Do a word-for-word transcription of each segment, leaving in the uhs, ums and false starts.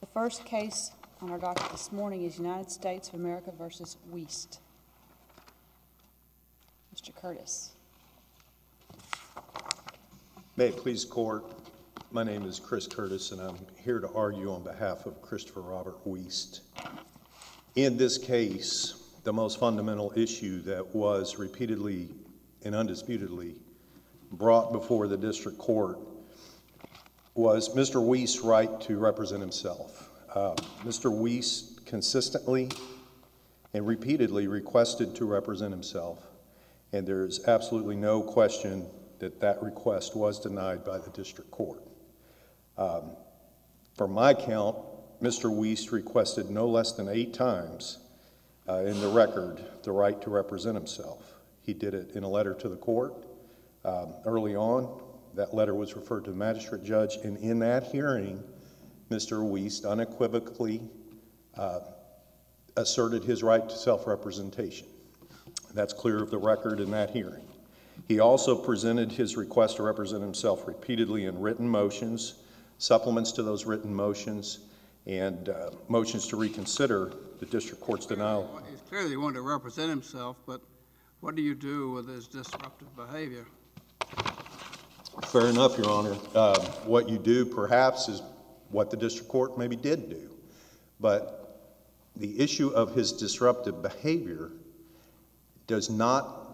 first case on our docket this morning is United States of America versus Wiest. Mister Curtis. May it please the court, my name is Chris Curtis and I'm here to argue on behalf of Christopher Robert Wiest. In this case, the most fundamental issue that was repeatedly and undisputedly brought before the district court was Mister Wiest's right to represent himself. Uh, Mister Wiest consistently and repeatedly requested to represent himself, and there's absolutely no question that that request was denied by the district court. Um, from my count, Mister Wiest requested no less than eight times uh, in the record the right to represent himself. He did it in a letter to the court um, early on. That letter was referred to the magistrate judge, and in that hearing, Mister Wiest unequivocally uh, asserted his right to self-representation. That's clear of the record in that hearing. He also presented his request to represent himself repeatedly in written motions, supplements to those written motions, and uh, motions to reconsider the district court's denial. He's clearly wanted to represent himself, but what do you do with his disruptive behavior? Fair enough, Your Honor. Uh, what you do, perhaps, is what the district court maybe did do. But the issue of his disruptive behavior does not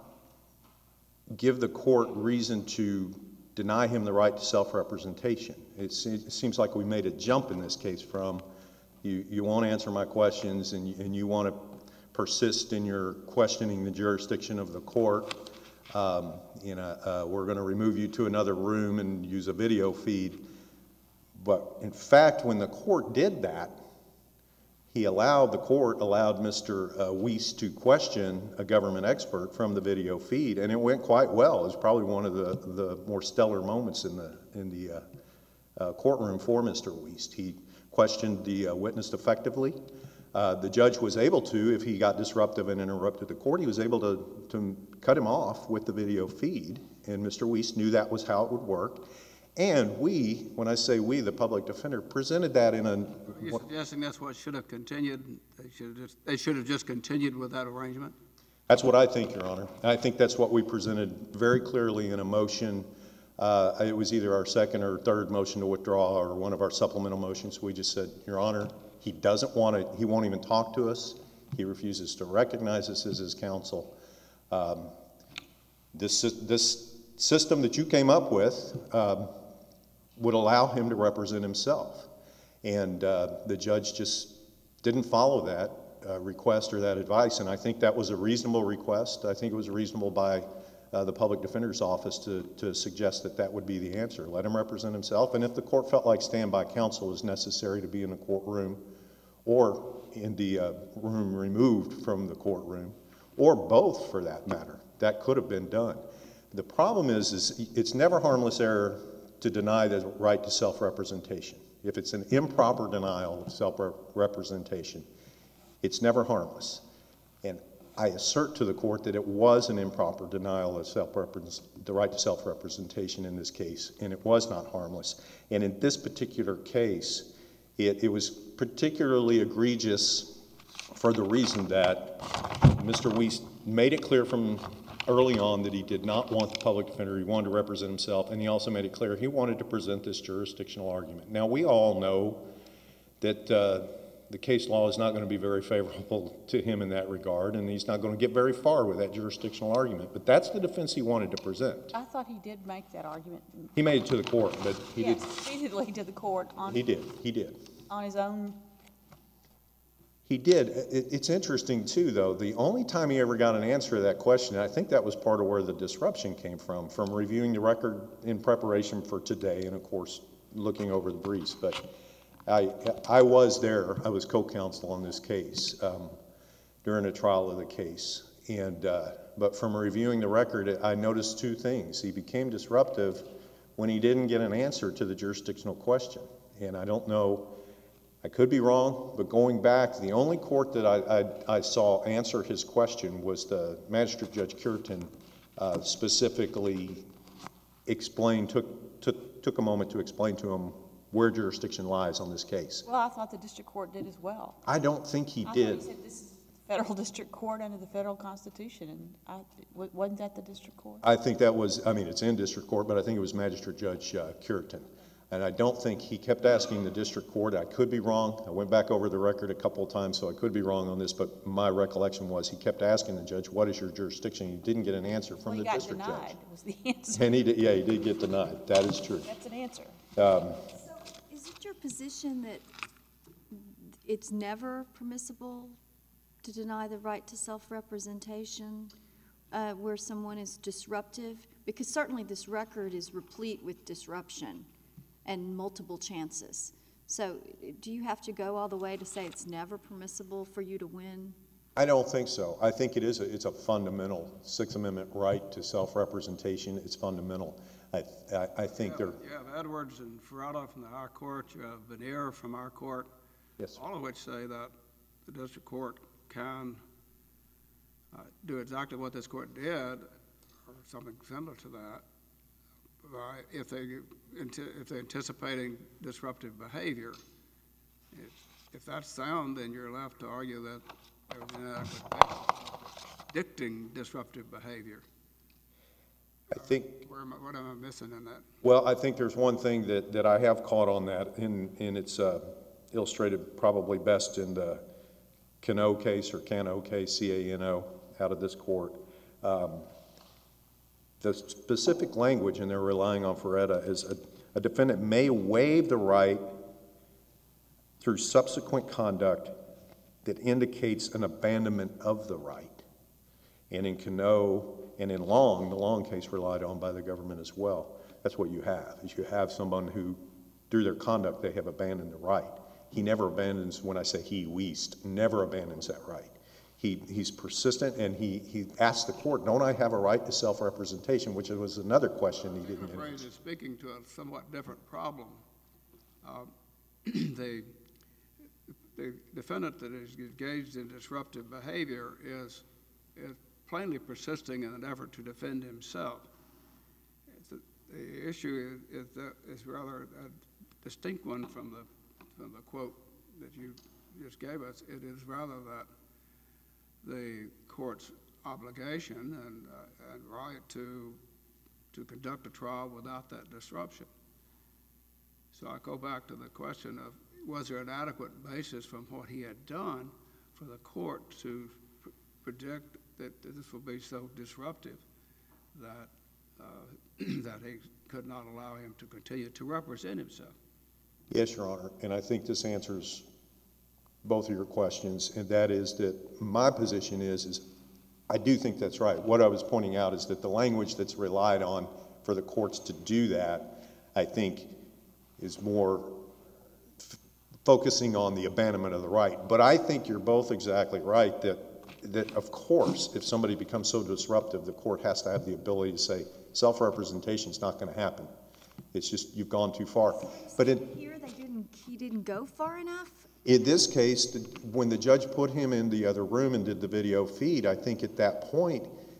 give the court reason to deny him the right to self-representation. It, se it seems like we made a jump in this case from you, you won't answer my questions and you, and you want to persist in your questioning the jurisdiction of the court. Um, you know, uh, we're going to remove you to another room and use a video feed. But in fact, when the court did that, he allowed, the court allowed Mister Uh, Wiest to question a government expert from the video feed, and it went quite well. It was probably one of the, the more stellar moments in the, in the uh, uh, courtroom for Mister Wiest. He questioned the uh, witness effectively. Uh, the judge was able to, if he got disruptive and interrupted the court, he was able to, to cut him off with the video feed, and Mister Wiest knew that was how it would work. And we, when I say we, the public defender, presented that in a... Are you suggesting that's what should have continued? They should have just, they should have just continued with that arrangement? That's what I think, Your Honor. I think that's what we presented very clearly in a motion. Uh, it was either our second or third motion to withdraw or one of our supplemental motions. We just said, Your Honor, he doesn't want to, he won't even talk to us. He refuses to recognize us as his counsel. Um, this, this system that you came up with um, would allow him to represent himself. And uh, the judge just didn't follow that uh, request or that advice, and I think that was a reasonable request. I think it was reasonable by uh, the public defender's office to, to suggest that that would be the answer. Let him represent himself, and if the court felt like standby counsel was necessary to be in the courtroom or in the uh, room removed from the courtroom, or both for that matter, that could have been done. The problem is, is it's never harmless error to deny the right to self-representation. If it's an improper denial of self-representation, it's never harmless. And I assert to the court that it was an improper denial of the right to self-representation in this case, and it was not harmless. And in this particular case, it, it was particularly egregious for the reason that Mister Wiest made it clear from early on that he did not want the public defender. He wanted to represent himself, and he also made it clear he wanted to present this jurisdictional argument. Now, we all know that uh, the case law is not going to be very favorable to him in that regard, and he's not going to get very far with that jurisdictional argument, but that's the defense he wanted to present. I thought he did make that argument. He made it to the court, but he yes, did. repeatedly to the court on, he did, he did. on his own. He did. It's interesting, too, though. The only time he ever got an answer to that question, and I think that was part of where the disruption came from, from reviewing the record in preparation for today and, of course, looking over the briefs. But I, I was there. I was co-counsel on this case um, during the trial of the case. And, uh, but from reviewing the record, I noticed two things. He became disruptive when he didn't get an answer to the jurisdictional question. And I don't know... I could be wrong, but going back, the only court that I, I, I saw answer his question was the Magistrate Judge Cureton uh, specifically explained, took, took, took a moment to explain to him where jurisdiction lies on this case. Well, I thought the district court did as well. I don't think he I did. thought he said this is federal district court under the federal constitution, and I, wa- wasn't that the district court? I think that was, I mean, it's in district court, but I think it was Magistrate Judge uh, Curitin. And I don't think, he kept asking the district court, I could be wrong, I went back over the record a couple of times, so I could be wrong on this, but my recollection was he kept asking the judge, what is your jurisdiction? He didn't get an answer from Well, he the got district denied, judge. was the answer. And he did, yeah, he did get denied. That is true. That's an answer. So is it your position that it's never permissible to deny the right to self-representation uh, where someone is disruptive? Because certainly this record is replete with disruption and multiple chances. So do you have to go all the way to say it's never permissible for you to win? I don't think so. I think it is, a, it's a fundamental Sixth Amendment right to self-representation. It's fundamental. I, I, I think You there. have- You have Edwards and Ferrata from the High Court, you have Veneer from our court, Yes. all of which say that the district court can uh, do exactly what this court did, or something similar to that, by, if they, if they're anticipating disruptive behavior. If, if that's sound, then you're left to argue that there was inadequate basis predicting disruptive behavior. I think. Where am I, what am I missing in that? Well, I think there's one thing that, that I have caught on that, and, and it's uh, illustrated probably best in the Cano case, or Cano case, C A N O, out of this court. Um, the specific language, and they're relying on Ferrata, is a, a defendant may waive the right through subsequent conduct that indicates an abandonment of the right. And in Cano and in Long, the Long case relied on by the government as well. That's what you have, is you have someone who, through their conduct, they have abandoned the right. He never abandons, when I say he, Wiest, never abandons that right. He, he's persistent, and he, he asks the court, don't I have a right to self-representation, which was another question he didn't Different phrase answer. is speaking to a somewhat different problem. Uh, the, the defendant that is engaged in disruptive behavior is, is plainly persisting in an effort to defend himself. The, the issue is, is, that, is rather a distinct one from the, from the quote that you just gave us. It is rather that the court's obligation and, uh, and right to, to conduct a trial without that disruption. So I go back to the question of, was there an adequate basis from what he had done for the court to pr predict that this will be so disruptive that, uh, that he could not allow him to continue to represent himself? Yes, Your Honor, and I think this answers both of your questions, and that is that my position is, is I do think that's right. What I was pointing out is that the language that's relied on for the courts to do that, I think, is more f focusing on the abandonment of the right. But I think you're both exactly right that, that of course, if somebody becomes so disruptive, the court has to have the ability to say, self-representation is not going to happen. It's just, you've gone too far. But in, Here they didn't, he didn't go far enough? in this case, the, when the judge put him in the other room and did the video feed, I think at that point,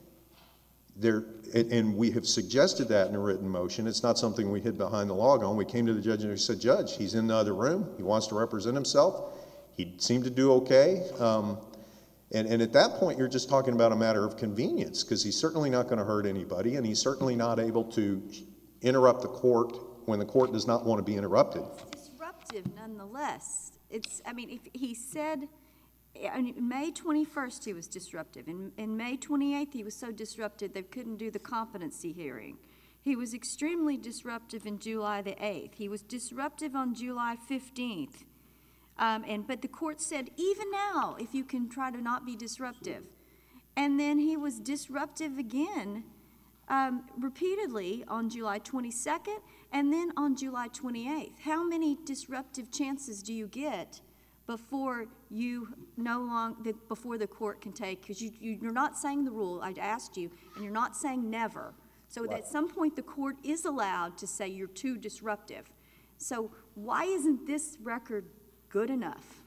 there, and, and we have suggested that in a written motion. It's not something we hid behind the log on. We came to the judge and we said, Judge, he's in the other room. He wants to represent himself. He seemed to do okay. Um, and, and at that point, you're just talking about a matter of convenience, because he's certainly not going to hurt anybody, and he's certainly not able to interrupt the court when the court does not want to be interrupted. It's disruptive nonetheless. It's, I mean, if he said, on May twenty-first he was disruptive. In, in May twenty-eighth he was so disruptive they couldn't do the competency hearing. He was extremely disruptive in July the eighth. He was disruptive on July fifteenth. Um, and, but the court said, even now, if you can try to not be disruptive. And then he was disruptive again um, repeatedly on July twenty-second and then on July twenty-eighth. How many disruptive chances do you get before you no longer, before the court can take, because you, you, you're not saying the rule, I asked you, and you're not saying never. So Right. at some point the court is allowed to say you're too disruptive. So why isn't this record good enough?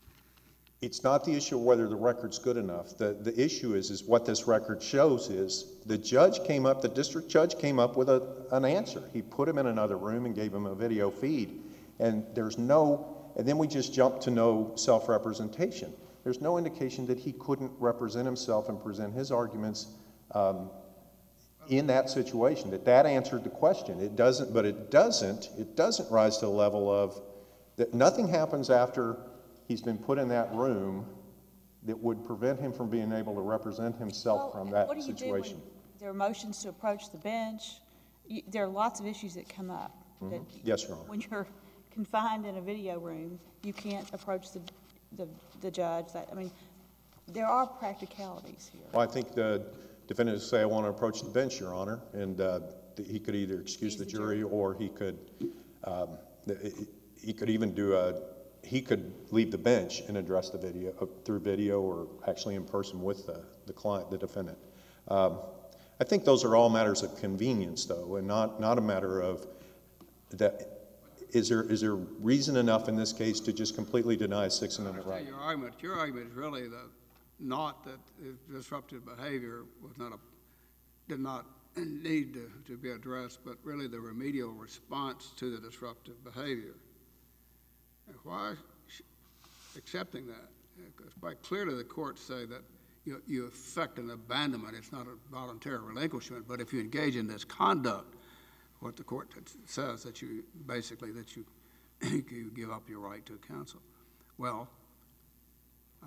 It's not the issue of whether the record's good enough. The, the issue is, is what this record shows is the judge came up, the district judge came up with a, an answer. He put him in another room and gave him a video feed. And there's no, and then we just jump to no self-representation. There's no indication that he couldn't represent himself and present his arguments um, in that situation, that that answered the question. It doesn't, but it doesn't, it doesn't rise to the level of, that nothing happens after he's been put in that room that would prevent him from being able to represent himself Well, from that what do you do situation. when there are motions to approach the bench? You, there are lots of issues that come up. That Yes, Your Honor. when you're confined in a video room, you can't approach the, the, the judge. That, I mean, there are practicalities here. Well, I think the defendant would say, I want to approach the bench, Your Honor, and uh, th- he could either excuse the jury or he could, um, th- he could even do a, he could leave the bench and address the video, uh, through video or actually in person with the, the client, the defendant. Um, I think those are all matters of convenience, though, and not, not a matter of that. Is there, is there reason enough in this case to just completely deny a Sixth Amendment right? Your argument, your argument is really that not that disruptive behavior was not a, did not need to, to be addressed, but really the remedial response to the disruptive behavior. And why accepting that? It's quite clear to the court say that you, you effect an abandonment. It's not a voluntary relinquishment, but if you engage in this conduct, what the court says that you basically that you you give up your right to counsel. Well, uh,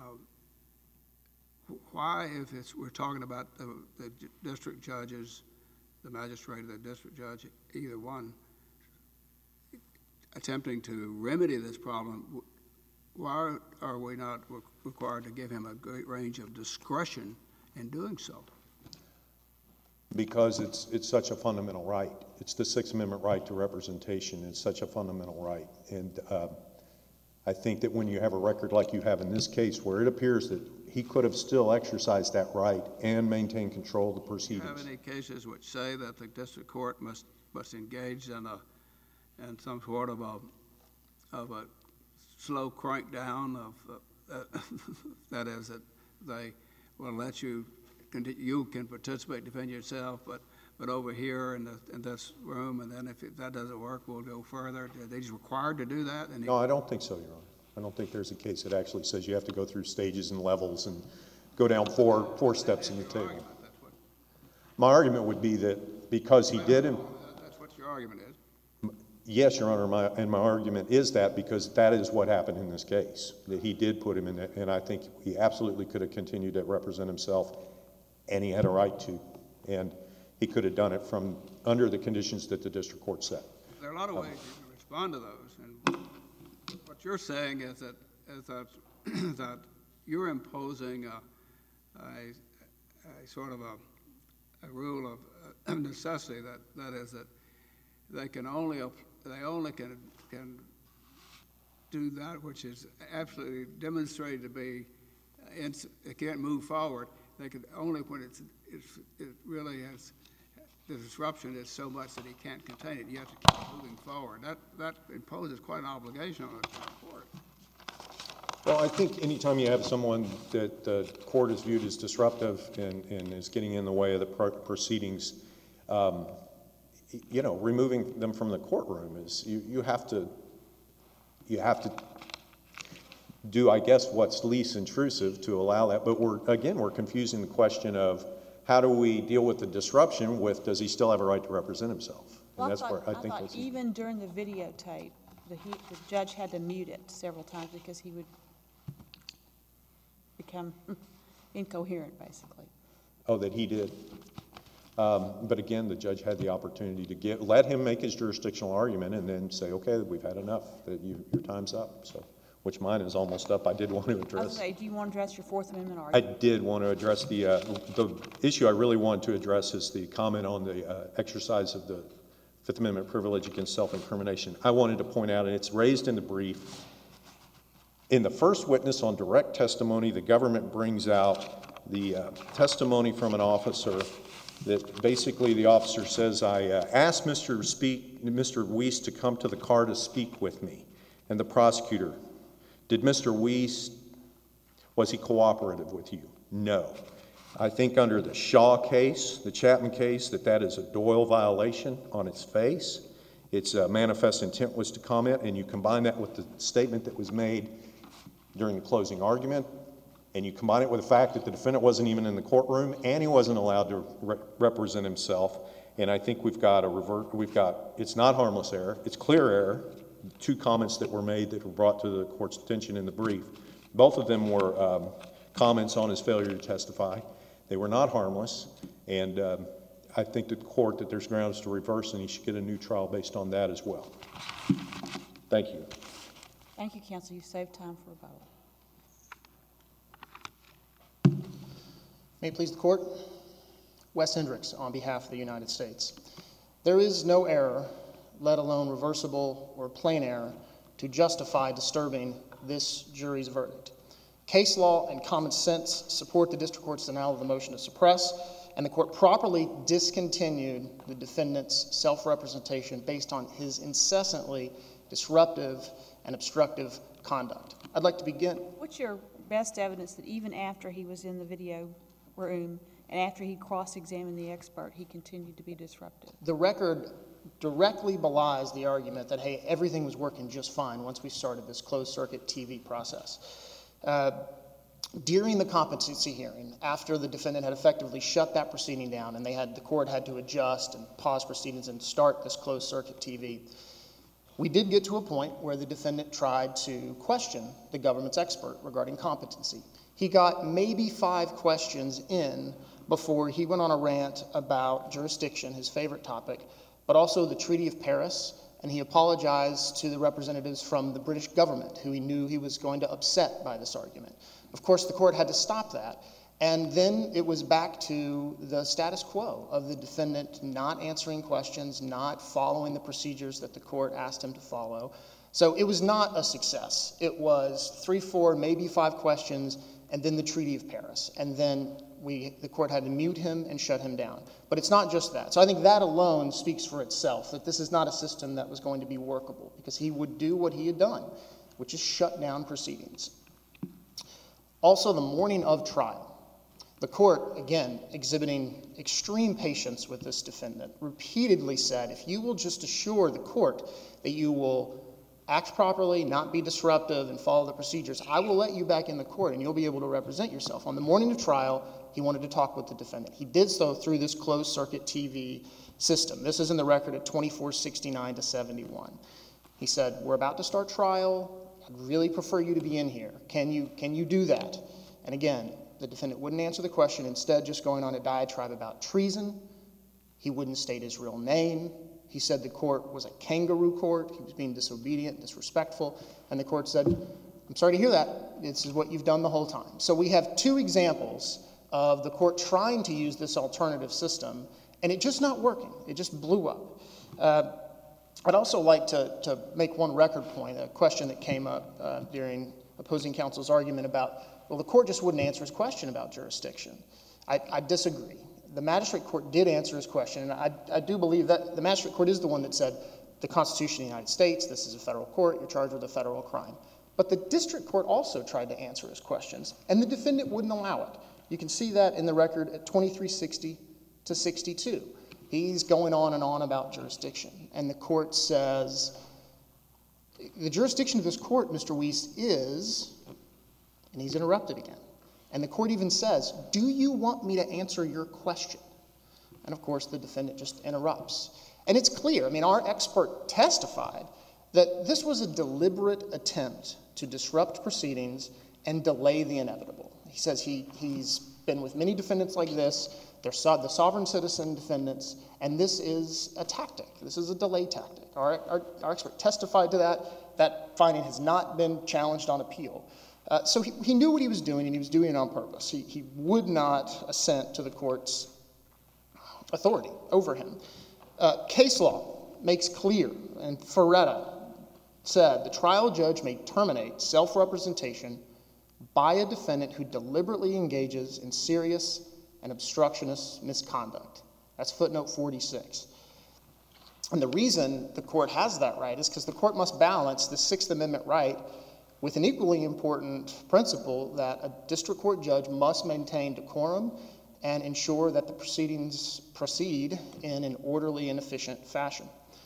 why, if it's we're talking about the, the district judges, the magistrate, or the district judge, either one, attempting to remedy this problem, why are we not required to give him a great range of discretion in doing so? Because it's, it's such a fundamental right. It's the Sixth Amendment right to representation. It's such a fundamental right. And uh, I think that when you have a record like you have in this case, where it appears that he could have still exercised that right and maintained control of the proceedings. Do you have any cases which say that the district court must, must engage in a, in some sort of a, of a slow crank down of, uh, that is, that they will let you you can participate, defend yourself, but but over here in, the, in this room, and then if it, that doesn't work, we'll go further. Are they required to do that? And no, I don't think so, Your Honor. I don't think there's a case that actually says you have to go through stages and levels and go down four four steps in the table. Argument, that's what, My argument would be that because he did, and that's what your argument is. yes, Your Honor, my, and my argument is that because that is what happened in this case, that he did put him in it, and I think he absolutely could have continued to represent himself, and he had a right to, and he could have done it from under the conditions that the district court set. There are a lot of ways you can respond to those, and what you're saying is that is that that you're imposing a, a, a sort of a, a rule of uh, necessity that that is that they can only they only can can do that which is absolutely demonstrated to be uh, it can't move forward. They could only when it's, it's it really is the disruption is so much that he can't contain it. You have to keep moving forward. That that imposes quite an obligation on the court. Well, I think anytime you have someone that the court is viewed as disruptive and, and is getting in the way of the pro proceedings, um, you know, removing them from the courtroom is you, you have to you have to do, I guess, what's least intrusive to allow that. But we're again we're confusing the question of how do we deal with the disruption with does he still have a right to represent himself? Well, And that's I thought, where I I think thought that's even during the videotape, the, he, the judge had to mute it several times because he would become incoherent, basically. oh that he did. Um, but again, the judge had the opportunity to get let him make his jurisdictional argument and then say, okay, we've had enough. That you, your time's up. So, which mine is almost up. I did want to I was address. gonna say, do you want to address your Fourth Amendment I argument? did want to address the uh, the issue I really wanted to address is the comment on the uh, exercise of the Fifth Amendment privilege against self-incrimination. I wanted to point out, and it's raised in the brief, in the first witness on direct testimony, the government brings out the uh, testimony from an officer that basically the officer says, I uh, asked Mister Speak, Mister Weiss to come to the car to speak with me. And the prosecutor, did Mister Weiss, was he cooperative with you? No. I think under the Shaw case, the Chapman case, that that is a Doyle violation on its face. Its uh, manifest intent was to comment, and you combine that with the statement that was made during the closing argument, and you combine it with the fact that the defendant wasn't even in the courtroom and he wasn't allowed to re represent himself. And I think we've got a revert, we've got, it's not harmless error, it's clear error. Two comments that were made that were brought to the court's attention in the brief. Both of them were um, comments on his failure to testify. They were not harmless, and um, I think the court that there's grounds to reverse, and he should get a new trial based on that as well. Thank you. Thank you, counsel. You saved time for rebuttal. May it please the court. Wes Hendricks on behalf of the United States. There is no error, let alone reversible or plain error, to justify disturbing this jury's verdict. Case law and common sense support the district court's denial of the motion to suppress, and the court properly discontinued the defendant's self-representation based on his incessantly disruptive and obstructive conduct. I'd like to begin. What's your best evidence that even after he was in the video room and after he cross-examined the expert, he continued to be disruptive? The record directly belies the argument that, hey, everything was working just fine once we started this closed-circuit T V process. Uh, during the competency hearing, after the defendant had effectively shut that proceeding down and they had, the court had to adjust and pause proceedings and start this closed-circuit T V, we did get to a point where the defendant tried to question the government's expert regarding competency. He got maybe five questions in before he went on a rant about jurisdiction, his favorite topic, but also the Treaty of Paris, and he apologized to the representatives from the British government who he knew he was going to upset by this argument. Of course, the court had to stop that, and then it was back to the status quo of the defendant not answering questions, not following the procedures that the court asked him to follow. So it was not a success. It was three, four, maybe five questions, and then the Treaty of Paris, and then we, the court had to mute him and shut him down. But it's not just that. So I think that alone speaks for itself, that this is not a system that was going to be workable, because he would do what he had done, which is shut down proceedings. Also, the morning of trial, the court, again, exhibiting extreme patience with this defendant, repeatedly said, if you will just assure the court that you will act properly, not be disruptive, and follow the procedures, I will let you back in the court and you'll be able to represent yourself. On the morning of trial, he wanted to talk with the defendant. He did so through this closed-circuit T V system. This is in the record at twenty-four sixty-nine to seventy-one. He said, we're about to start trial. I'd really prefer you to be in here. Can you, can you do that? And again, the defendant wouldn't answer the question, instead just going on a diatribe about treason. He wouldn't state his real name. He said the court was a kangaroo court. He was being disobedient, disrespectful. And the court said, I'm sorry to hear that. This is what you've done the whole time. So we have two examples of the court trying to use this alternative system, and it just not working. It just blew up. Uh, I'd also like to, to make one record point, a question that came up uh, during opposing counsel's argument about, well, the court just wouldn't answer his question about jurisdiction. I, I disagree. The magistrate court did answer his question, and I, I do believe that the magistrate court is the one that said the Constitution of the United States, this is a federal court, you're charged with a federal crime. But the district court also tried to answer his questions, and the defendant wouldn't allow it. You can see that in the record at twenty-three sixty to sixty-two. He's going on and on about jurisdiction, and the court says, the jurisdiction of this court, Mister Weiss, is, and he's interrupted again. And the court even says, do you want me to answer your question? And of course, the defendant just interrupts. And it's clear, I mean, our expert testified that this was a deliberate attempt to disrupt proceedings and delay the inevitable. He says he, he's been with many defendants like this. They're so, the sovereign citizen defendants, and this is a tactic. This is a delay tactic. Our, our, our expert testified to that. That finding has not been challenged on appeal. Uh, so he, he knew what he was doing, and he was doing it on purpose. He, he would not assent to the court's authority over him. Uh, case law makes clear, and Ferretta said, the trial judge may terminate self-representation by a defendant who deliberately engages in serious and obstructionist misconduct. That's footnote forty-six. And the reason the court has that right is because the court must balance the Sixth Amendment right with an equally important principle that a district court judge must maintain decorum and ensure that the proceedings proceed in an orderly and efficient fashion.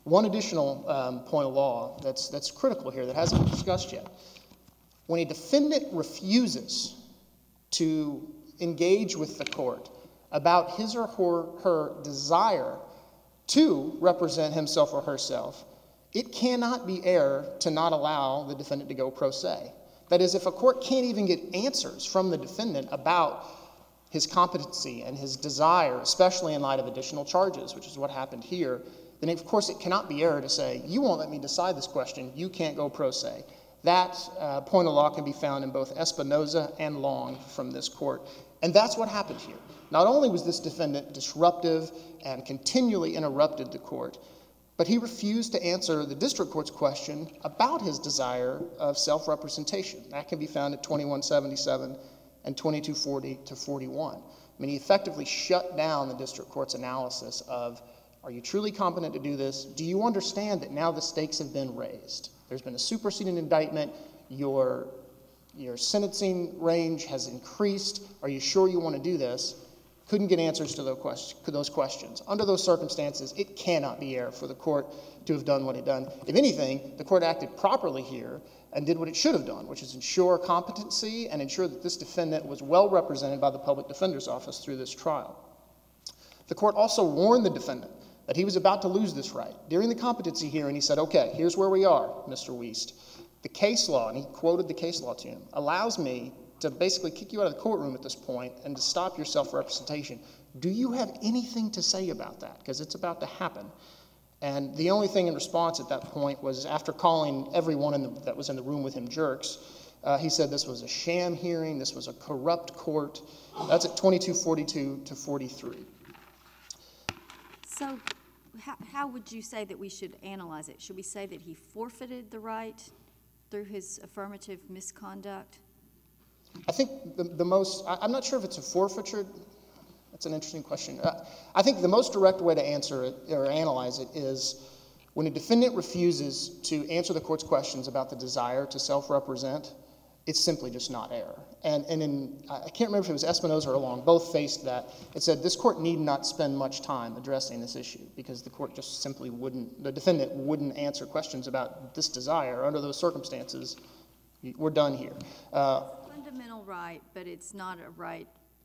One additional um, point of law that's, that's critical here that hasn't been discussed yet. When a defendant refuses to engage with the court about his or her, her desire to represent himself or herself, it cannot be error to not allow the defendant to go pro se. That is, if a court can't even get answers from the defendant about his competency and his desire, especially in light of additional charges, which is what happened here, then of course it cannot be error to say, you won't let me decide this question, you can't go pro se. That uh, point of law can be found in both Espinoza and Long from this court. And that's what happened here. Not only was this defendant disruptive and continually interrupted the court, but he refused to answer the district court's question about his desire of self-representation. That can be found at twenty-one seventy-seven and twenty-two forty to forty-one. I mean, he effectively shut down the district court's analysis of, are you truly competent to do this? Do you understand that now the stakes have been raised? There's been a superseding indictment. Your, your sentencing range has increased. Are you sure you want to do this? Couldn't get answers to those questions. Under those circumstances, it cannot be error for the court to have done what it done. If anything, the court acted properly here and did what it should have done, which is ensure competency and ensure that this defendant was well represented by the public defender's office through this trial. The court also warned the defendant that he was about to lose this right. During the competency hearing, he said, okay, here's where we are, Mister Wiest. The case law, and he quoted the case law to him, allows me to basically kick you out of the courtroom at this point and to stop your self-representation. Do you have anything to say about that? Because it's about to happen. And the only thing in response at that point was, after calling everyone in the, that was in the room with him jerks, uh, he said this was a sham hearing, this was a corrupt court. That's at twenty-two forty-two to forty-three. So how, how would you say that we should analyze it? Should we say that he forfeited the right through his affirmative misconduct? I think the, the most, I, I'm not sure if it's a forfeiture. That's an interesting question. Uh, I think the most direct way to answer it or analyze it is when a defendant refuses to answer the court's questions about the desire to self-represent, it's simply just not error. And, and in, I can't remember if it was Espinoza or Long, both faced that. It said this court need not spend much time addressing this issue because the court just simply wouldn't, the defendant wouldn't answer questions about this desire. Under those circumstances, we're done here. Uh, Fundamental right, but it's not a right,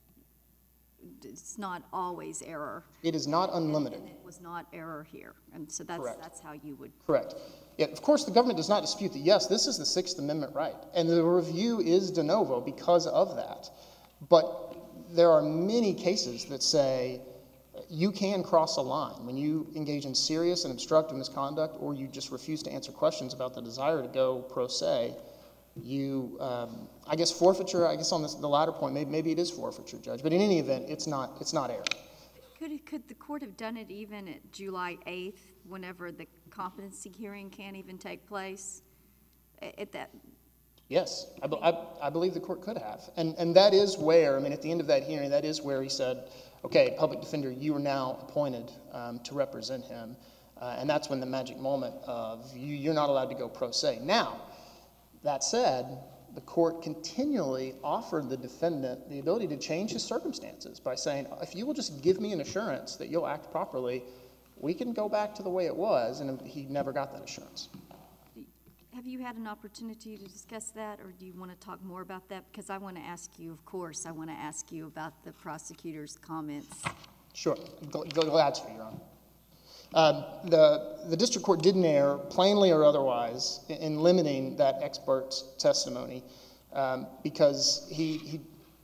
it's not always error. It is not unlimited. And it was not error here. And so that's, Correct. that's how you would. Correct. Yet, of course, the government does not dispute that, yes, this is the Sixth Amendment right, and the review is de novo because of that. But there are many cases that say you can cross a line when you engage in serious and obstructive misconduct or you just refuse to answer questions about the desire to go pro se. You, um, I guess forfeiture, I guess on this, the latter point, maybe, maybe it is forfeiture, Judge. But in any event, it's not, it's not error. Could, could the court have done it even at July eighth, whenever the competency hearing can't even take place? At that? Yes, I, be, I, I believe the court could have. And, and that is where, I mean, at the end of that hearing, that is where he said, okay, public defender, you are now appointed um, to represent him. Uh, and that's when the magic moment of you, you're not allowed to go pro se. Now, that said, the court continually offered the defendant the ability to change his circumstances by saying, if you will just give me an assurance that you'll act properly, we can go back to the way it was, and he never got that assurance. Have you had an opportunity to discuss that, or do you want to talk more about that? Because I want to ask you, of course, I want to ask you about the prosecutor's comments. Sure. Glad to, Your Honor. Uh, the, the district court didn't err, plainly or otherwise, in, in limiting that expert's testimony um, because he, he,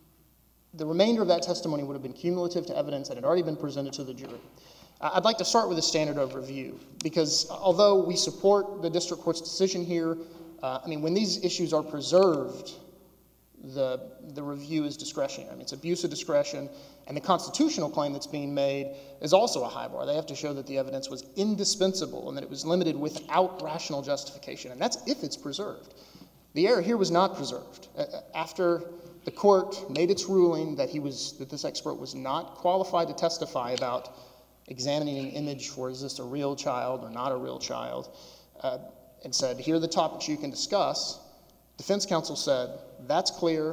the remainder of that testimony would have been cumulative to evidence that had already been presented to the jury. I'd like to start with a standard of review because although we support the district court's decision here, uh, I mean, when these issues are preserved, the, the review is discretionary. I mean, it's abuse of discretion, and the constitutional claim that's being made is also a high bar. They have to show that the evidence was indispensable and that it was limited without rational justification, and that's if it's preserved. The error here was not preserved. After the court made its ruling that he was, that this expert was not qualified to testify about examining an image for is this a real child or not a real child, uh, and said, here are the topics you can discuss, defense counsel said, that's clear,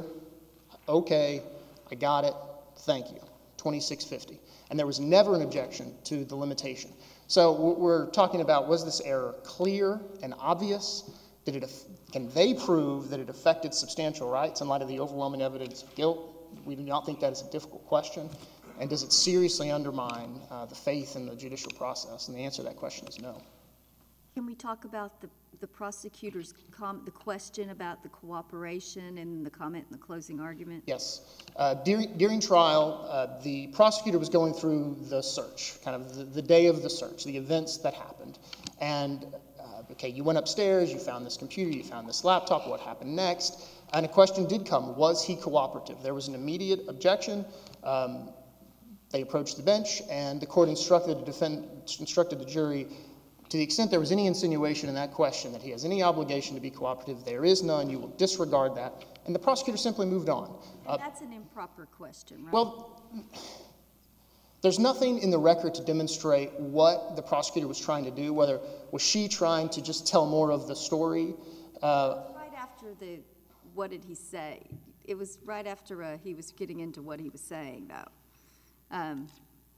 okay, I got it, thank you, twenty-six fifty. And there was never an objection to the limitation. So what we're talking about, was this error clear and obvious? Did it, can they prove that it affected substantial rights in light of the overwhelming evidence of guilt? We do not think that is a difficult question. And does it seriously undermine uh, the faith in the judicial process? And the answer to that question is no. Can we talk about the, the prosecutor's com, the question about the cooperation and the comment in the closing argument? Yes. Uh, during, during trial, uh, the prosecutor was going through the search, kind of the, the day of the search, the events that happened. And, uh, okay, you went upstairs, you found this computer, you found this laptop, what happened next? And a question did come, was he cooperative? There was an immediate objection. Um, they approached the bench, and the court instructed the, defend, instructed the jury, to the extent there was any insinuation in that question that he has any obligation to be cooperative, there is none, you will disregard that. And the prosecutor simply moved on. And Uh, that's an improper question, right? well, there's nothing in the record to demonstrate what the prosecutor was trying to do, whether was she trying to just tell more of the story. Uh, Right after the, what did he say? It was right after uh, he was getting into what he was saying, though. Um,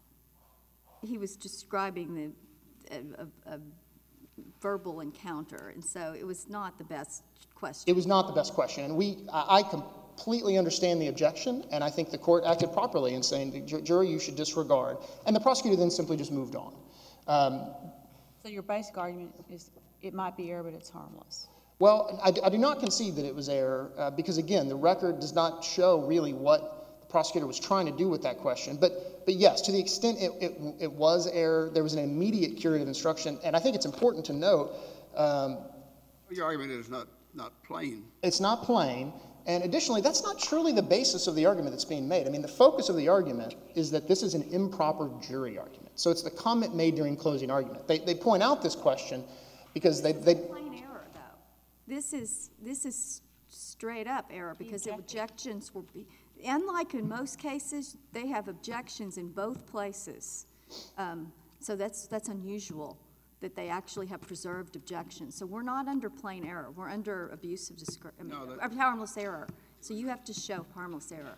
he was describing the a, a, a verbal encounter, and so it was not the best question. It was not the best question, and we, I, I completely understand the objection, and I think the court acted properly in saying, the ju- jury, you should disregard. And the prosecutor then simply just moved on. Um, So your basic argument is it might be error, but it's harmless. well, I, I do not concede that it was error, uh, because again, the record does not show really what the prosecutor was trying to do with that question. But, but yes, to the extent it, it, it was error, there was an immediate curative instruction, and I think it's important to note, um, Your argument is not, not plain. it's not plain, and additionally, that's not truly the basis of the argument that's being made. I mean, the focus of the argument is that this is an improper jury argument. So it's the comment made during closing argument. They, they point out this question because they, they, Plain error, though. This is, this is straight up error, because the objections will be, unlike in most cases, they have objections in both places. Um, so that's, that's unusual, that they actually have preserved objections. So we're not under plain error. We're under abuse of discretion, No, that- uh, harmless error. So you have to show harmless error.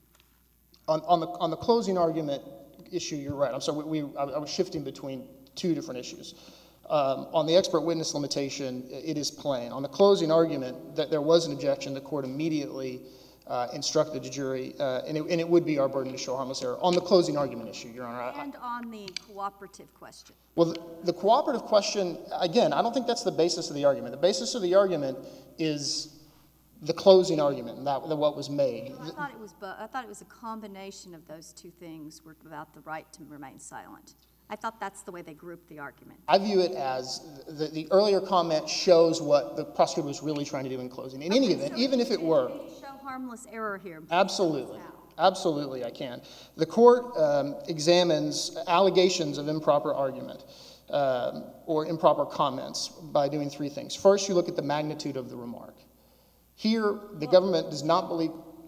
on, on the, on the closing argument issue, you're right. I'm sorry, we, we I, I was shifting between two different issues. Um, on the expert witness limitation, it is plain. On the closing argument, that there was an objection, the court immediately uh, instructed the jury, uh, and, it, and it would be our burden to show harmless error. On the closing argument issue, Your Honor. I, And on the cooperative question. well, the, the cooperative question, again, I don't think that's the basis of the argument. The basis of the argument is the closing argument, that, that what was made. I thought it was, bu- I thought it was a combination of those two things were about the right to remain silent. I thought that's the way they grouped the argument. I view it as the, the earlier comment shows what the prosecutor was really trying to do in closing. In any event, even if it were. Can you show harmless error here? Absolutely. Absolutely, I can. The court um, examines allegations of improper argument um, or improper comments by doing three things. First, you look at the magnitude of the remark. Here, the government does not believe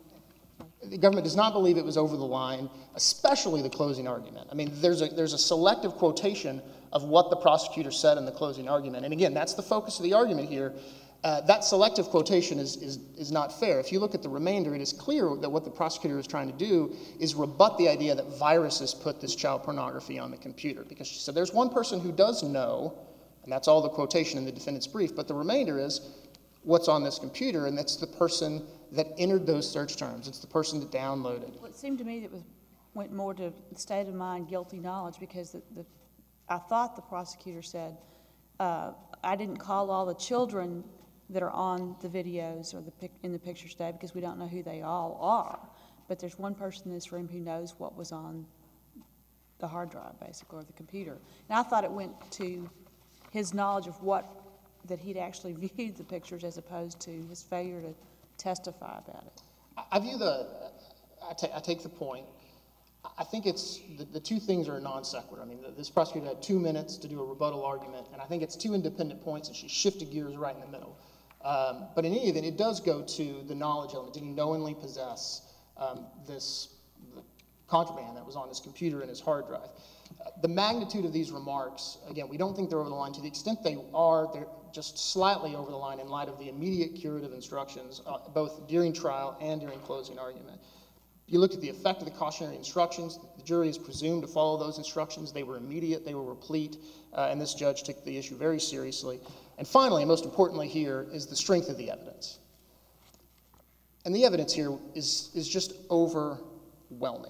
the government does not believe it was over the line, especially the closing argument. I mean, there's a there's a selective quotation of what the prosecutor said in the closing argument, and again, that's the focus of the argument here. Uh, that selective quotation is, is, is not fair. If you look at the remainder, it is clear that what the prosecutor is trying to do is rebut the idea that viruses put this child pornography on the computer. Because she said there's one person who does know, and that's all the quotation in the defendant's brief, but the remainder is what's on this computer, and that's the person that entered those search terms. It's the person that downloaded. Well, it seemed to me that it was, went more to state of mind, guilty knowledge, because the, the, I thought the prosecutor said, uh, I didn't call all the children that are on the videos or the pic, in the pictures today because we don't know who they all are. But there's one person in this room who knows what was on the hard drive, basically, or the computer. And I thought it went to his knowledge of what, that he'd actually viewed the pictures as opposed to his failure to testify about it. I view the, I, ta I take the point. I think it's, the, the two things are non sequitur. I mean, the, this prosecutor had two minutes to do a rebuttal argument, and I think it's two independent points, and she shifted gears right in the middle. Um, but in any event, it does go to the knowledge element. Did he knowingly possess um, this the contraband that was on his computer and his hard drive? Uh, the magnitude of these remarks, again, we don't think they're over the line. To the extent they are, they're just slightly over the line in light of the immediate curative instructions, uh, both during trial and during closing argument. You look at the effect of the cautionary instructions. The jury is presumed to follow those instructions. They were immediate, they were replete, uh, and this judge took the issue very seriously. And finally, and most importantly here, is the strength of the evidence. And the evidence here is, is just overwhelming.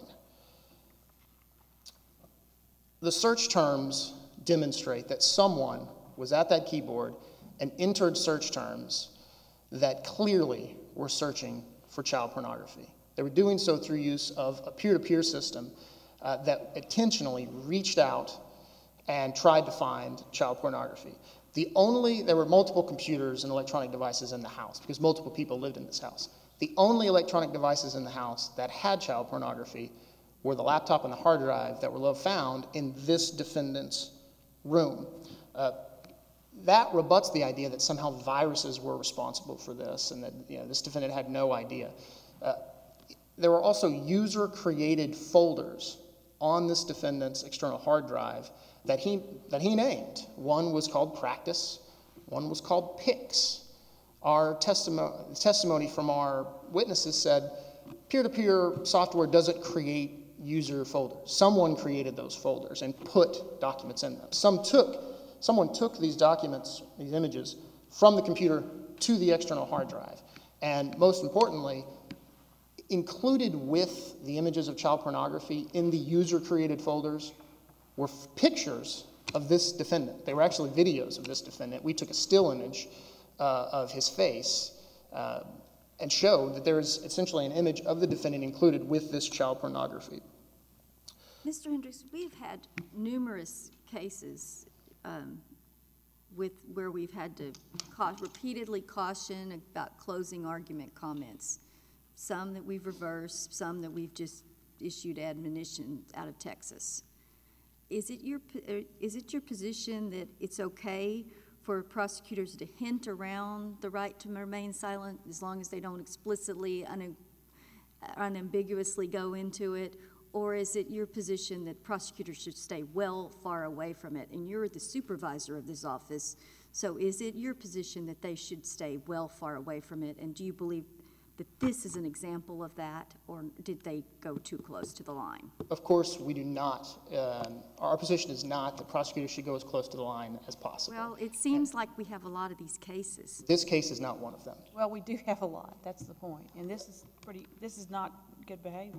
The search terms demonstrate that someone was at that keyboard and entered search terms that clearly were searching for child pornography. They were doing so through use of a peer-to-peer system uh, that intentionally reached out and tried to find child pornography. The only, there were multiple computers and electronic devices in the house because multiple people lived in this house. The only electronic devices in the house that had child pornography were the laptop and the hard drive that were found in this defendant's room. Uh, that rebuts the idea that somehow viruses were responsible for this and that, you know, this defendant had no idea. Uh, there were also user-created folders on this defendant's external hard drive that he, that he named. One was called Practice, one was called Pics. Our testimony, testimony from our witnesses said peer-to-peer software doesn't create user folders. Someone created those folders and put documents in them. Some took, someone took these documents, these images, from the computer to the external hard drive. And most importantly, included with the images of child pornography in the user-created folders were pictures of this defendant. They were actually videos of this defendant. We took a still image uh, of his face uh, and showed that there is essentially an image of the defendant included with this child pornography. Mister Hendricks, we've had numerous cases um, with where we've had to ca- repeatedly caution about closing argument comments. Some that we've reversed, some that we've just issued admonition out of Texas. Is it your is it your position that it's okay for prosecutors to hint around the right to remain silent as long as they don't explicitly, un- unambiguously go into it? Or is it your position that prosecutors should stay well far away from it? And you're the supervisor of this office, so is it your position that they should stay well far away from it? And do you believe that this is an example of that, or did they go too close to the line? Of course, we do not. Um, our position is not that prosecutors should go as close to the line as possible. Well, it seems like we have a lot of these cases. This case is not one of them. Well, we do have a lot, that's the point. And this is pretty, this is not good behavior.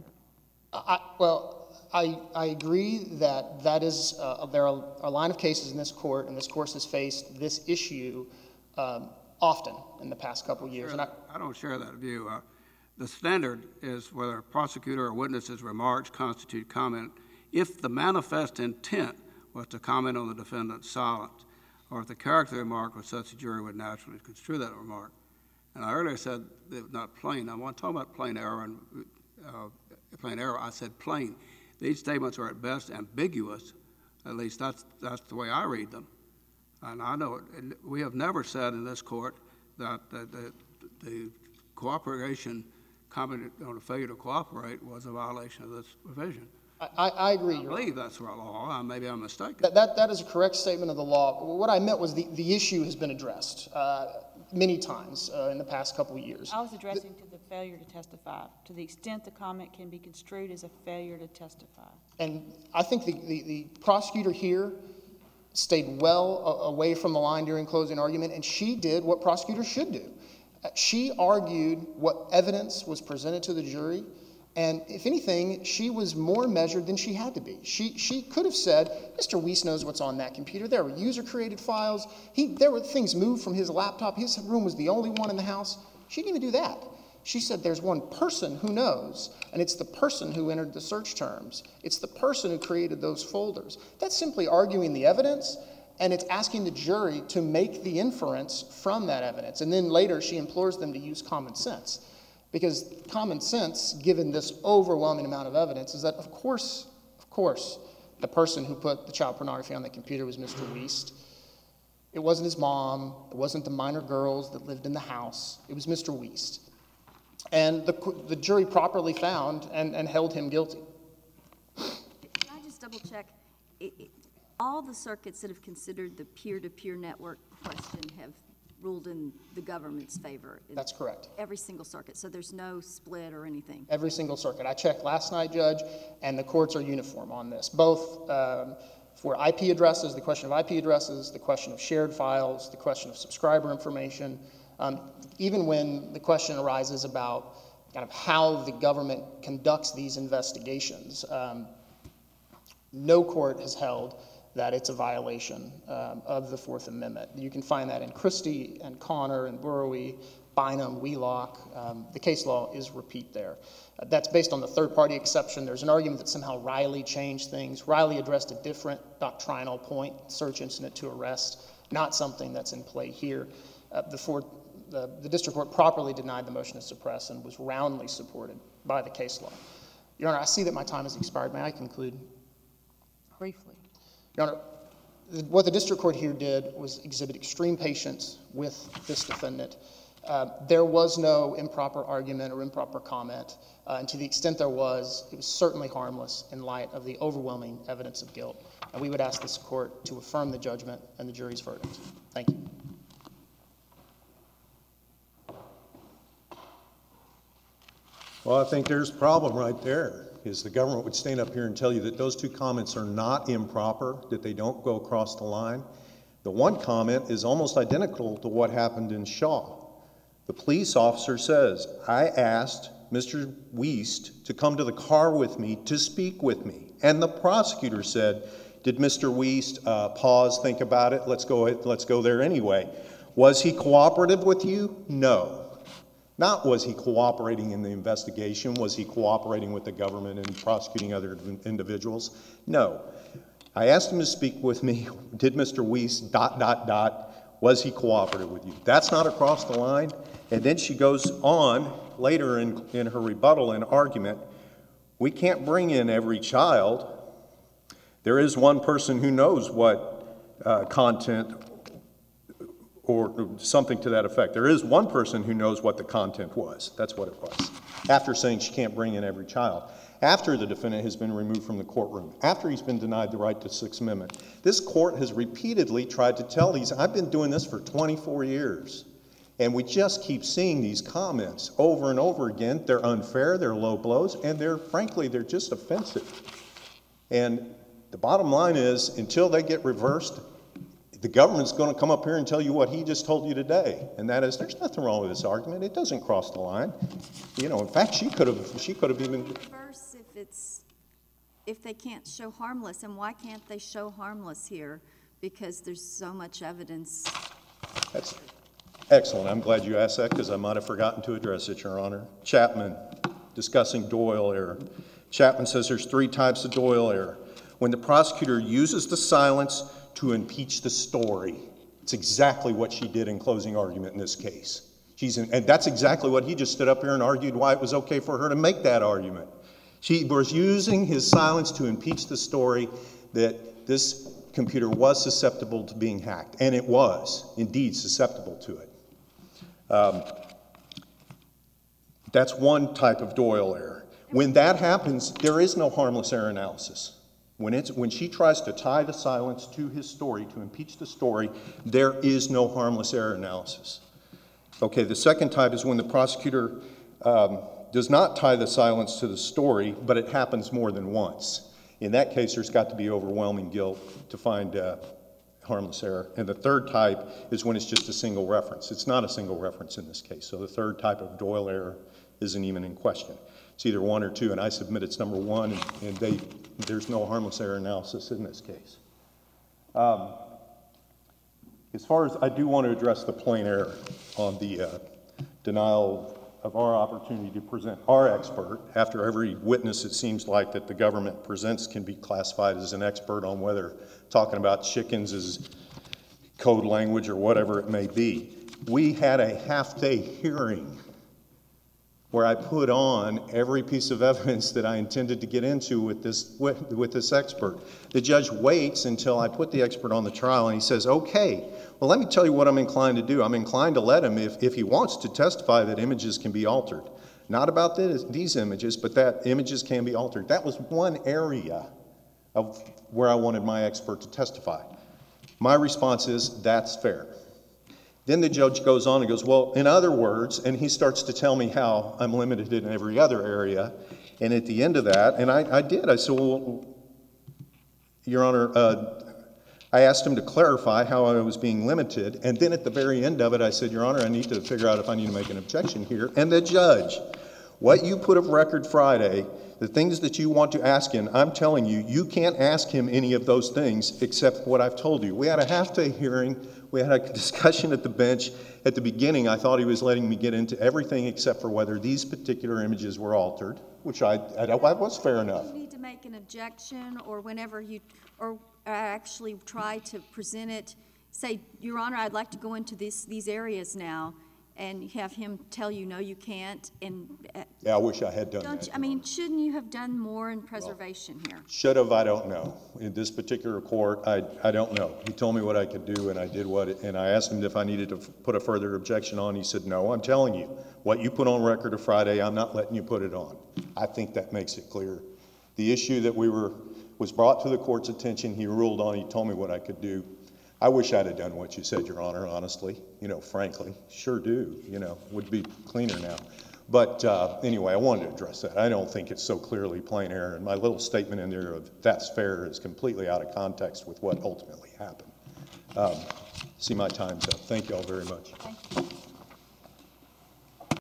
I, well, I, I agree that that is, uh, there are a line of cases in this court, and this court has faced this issue um, often in the past couple of years. Sure, And I, I don't share that view. Uh, the standard is whether a prosecutor or witness's remarks constitute comment if the manifest intent was to comment on the defendant's silence, or if the character of the remark was such a jury would naturally construe that remark. And I earlier said that it was not plain. I want to talk about plain error and uh, plain error. I said plain. These statements are at best ambiguous. At least that's that's the way I read them. And I know it, we have never said in this court that the, the, the cooperation comment on a failure to cooperate was a violation of this provision. I, I agree. I believe that's the law. Uh, maybe I'm mistaken. That, that, that is a correct statement of the law. What I meant was the, the issue has been addressed uh, many times uh, in the past couple of years. I was addressing to the failure to testify, to the extent the comment can be construed as a failure to testify. And I think the, the, the prosecutor here stayed well a- away from the line during closing argument, and she did what prosecutors should do. Uh, She argued what evidence was presented to the jury, and if anything, she was more measured than she had to be. She she could have said, Mister Weiss knows what's on that computer. There were user-created files. He there were things moved from his laptop. His room was the only one in the house. She didn't even do that. She said there's one person who knows, and it's the person who entered the search terms. It's the person who created those folders. That's simply arguing the evidence, and it's asking the jury to make the inference from that evidence. And then later she implores them to use common sense. Because common sense, given this overwhelming amount of evidence, is that of course, of course, the person who put the child pornography on the computer was Mister Weiss. It wasn't his mom. It wasn't the minor girls that lived in the house. It was Mister Weiss. And the, the jury properly found and, and held him guilty. Can I just double check? It, it, all the circuits that have considered the peer-to-peer network question have ruled in the government's favor. in That's correct. Every single circuit, so there's no split or anything. Every single circuit. I checked last night, Judge, and the courts are uniform on this, both um, for I P addresses, the question of I P addresses, the question of shared files, the question of subscriber information, um, even when the question arises about kind of how the government conducts these investigations. Um, no court has held that it's a violation um, of the Fourth Amendment. You can find that in Christie and Connor and Burrowie, Bynum, Wheelock. Um, the case law is repeat there. Uh, that's based on the third-party exception. There's an argument that somehow Riley changed things. Riley addressed a different doctrinal point, search incident to arrest, not something that's in play here. Uh, the, fourth, the, the district court properly denied the motion to suppress and was roundly supported by the case law. Your Honor, I see that my time has expired. May I conclude? Briefly. Your Honor, what the district court here did was exhibit extreme patience with this defendant. Uh, there was no improper argument or improper comment, uh, and to the extent there was, it was certainly harmless in light of the overwhelming evidence of guilt. And we would ask this court to affirm the judgment and the jury's verdict. Thank you. Well, I think there's a problem right there, is the government would stand up here and tell you that those two comments are not improper, that they don't go across the line. The one comment is almost identical to what happened in Shaw. The police officer says, I asked Mister Wiest to come to the car with me to speak with me. And the prosecutor said, did Mister Wiest uh, pause, think about it, let's go, let's go there anyway. Was he cooperative with you? No. Not was he cooperating in the investigation, was he cooperating with the government in prosecuting other individuals? No. I asked him to speak with me. Did Mister Wiest dot, dot, dot, was he cooperative with you? That's not across the line. And then she goes on later in, in her rebuttal and argument, we can't bring in every child. There is one person who knows what uh, content or something to that effect. There is one person who knows what the content was. That's what it was. After saying she can't bring in every child. After the defendant has been removed from the courtroom. After he's been denied the right to Sixth Amendment. This court has repeatedly tried to tell these, I've been doing this for twenty-four years. And we just keep seeing these comments over and over again. They're unfair, they're low blows, and they're, frankly, they're just offensive. And the bottom line is, until they get reversed, the government's going to come up here and tell you what he just told you today, and that is, there's nothing wrong with this argument. It doesn't cross the line. You know, in fact, she could have, she could have even. Reverse if it's, if they can't show harmless, and why can't they show harmless here? Because there's so much evidence. That's excellent. I'm glad you asked that because I might have forgotten to address it, Your Honor. Chapman, discussing Doyle error. Chapman says there's three types of Doyle error. When the prosecutor uses the silence to impeach the story. It's exactly what she did in closing argument in this case. She's in, and that's exactly what he just stood up here and argued why it was okay for her to make that argument. She was using his silence to impeach the story that this computer was susceptible to being hacked, and it was indeed susceptible to it. Um, that's one type of Doyle error. When that happens, there is no harmless error analysis. When, it's, when she tries to tie the silence to his story, to impeach the story, there is no harmless error analysis. Okay, the second type is when the prosecutor um, does not tie the silence to the story, but it happens more than once. In that case, there's got to be overwhelming guilt to find uh, harmless error. And the third type is when it's just a single reference. It's not a single reference in this case. So the third type of Doyle error isn't even in question. It's either one or two, and I submit it's number one, and, and they, there's no harmless error analysis in this case. Um, as far as I do want to address the plain error on the uh, denial of our opportunity to present our expert, after every witness it seems like that the government presents can be classified as an expert on whether talking about chickens is code language or whatever it may be. We had a half-day hearing where I put on every piece of evidence that I intended to get into with this, with, with this expert. The judge waits until I put the expert on the trial, and he says, okay, well, let me tell you what I'm inclined to do. I'm inclined to let him, if, if he wants to testify that images can be altered. Not about this, these images, but that images can be altered. That was one area of where I wanted my expert to testify. My response is, that's fair. Then the judge goes on and goes, well, in other words, and he starts to tell me how I'm limited in every other area. And at the end of that, and I, I did, I said, well, Your Honor, uh, I asked him to clarify how I was being limited. And then at the very end of it, I said, Your Honor, I need to figure out if I need to make an objection here. And the judge, what you put of record Friday, the things that you want to ask him, I'm telling you, you can't ask him any of those things except what I've told you. We had a half-day hearing. We had a discussion at the bench. At the beginning, I thought he was letting me get into everything except for whether these particular images were altered, which I, I, I was fair enough. You need to make an objection, or whenever you, or actually try to present it, say, Your Honor, I'd like to go into this, these areas now, and have him tell you, no, you can't, and. uh, Yeah, I wish I had done Don't, that. you- I mean, shouldn't you have done more in preservation here? Should have, I don't know. In this particular court, I, I don't know. He told me what I could do, and I did what, it, and I asked him if I needed to f- put a further objection on. He said, no, I'm telling you, what you put on record of Friday, I'm not letting you put it on. I think that makes it clear. The issue that we were, was brought to the court's attention, he ruled on, he told me what I could do. I wish I'd have done what you said, Your Honor, honestly, you know, frankly. Sure do, you know, would be cleaner now. But uh, anyway, I wanted to address that. I don't think it's so clearly plain error, and my little statement in there of that's fair is completely out of context with what ultimately happened. Um, see, my time's up. Thank you all very much. Thank you.